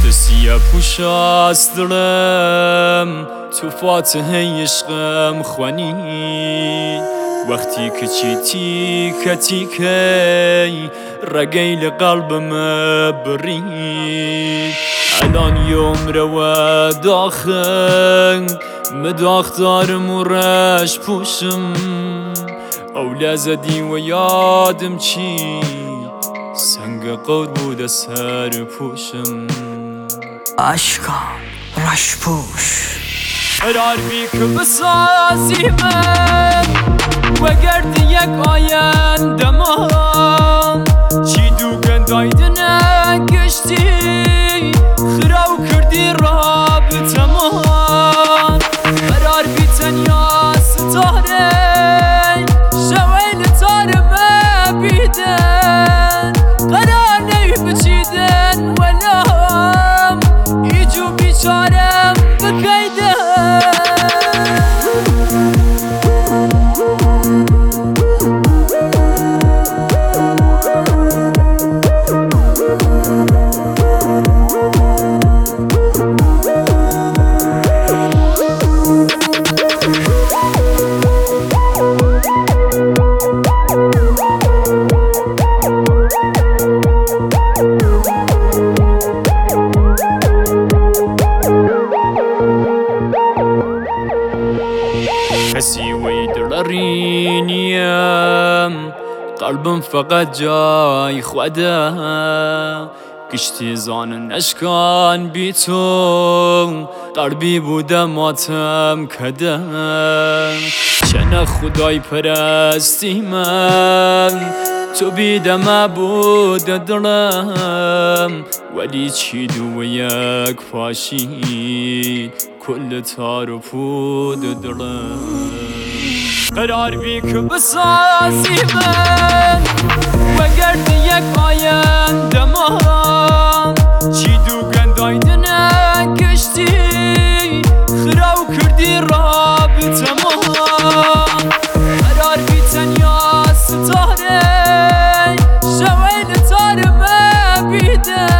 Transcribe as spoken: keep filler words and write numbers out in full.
سیه پوش است دلم تو فاتحه عشقم خوانی وقتی که چیتی کتی کی رگیل قلبم برید الان یوم رو داخل مداختارم و رش پوشم اول زدی و یادم چی سنگ قور بود سر پوشم عشقا رش پوش قرار بی که بسازی من و گرد یک آینده ما چی دوگن دایدنه گشتی خراو کردی رابطه ما قرار بی تنیا ستاره شویل تاره ما بیدن قرار نی بچیدن ولام ایجو بیچارم بکیدن کسی ویدلری نیم قلبم فقط جای خوده کشتی زان نشکان بی تو قلبی بوده ماتم کدم چنه خدای پرستی من تو بیدم بود دلم ولی چی دو یک پاشید کل تار و پود دلم قرار بی که بسازی من و گرد یک آینده ما چی دوگن دایدنه گشتی خراو کردی رابطه ما قرار بی تنیا ستاره شویل تار ما بیده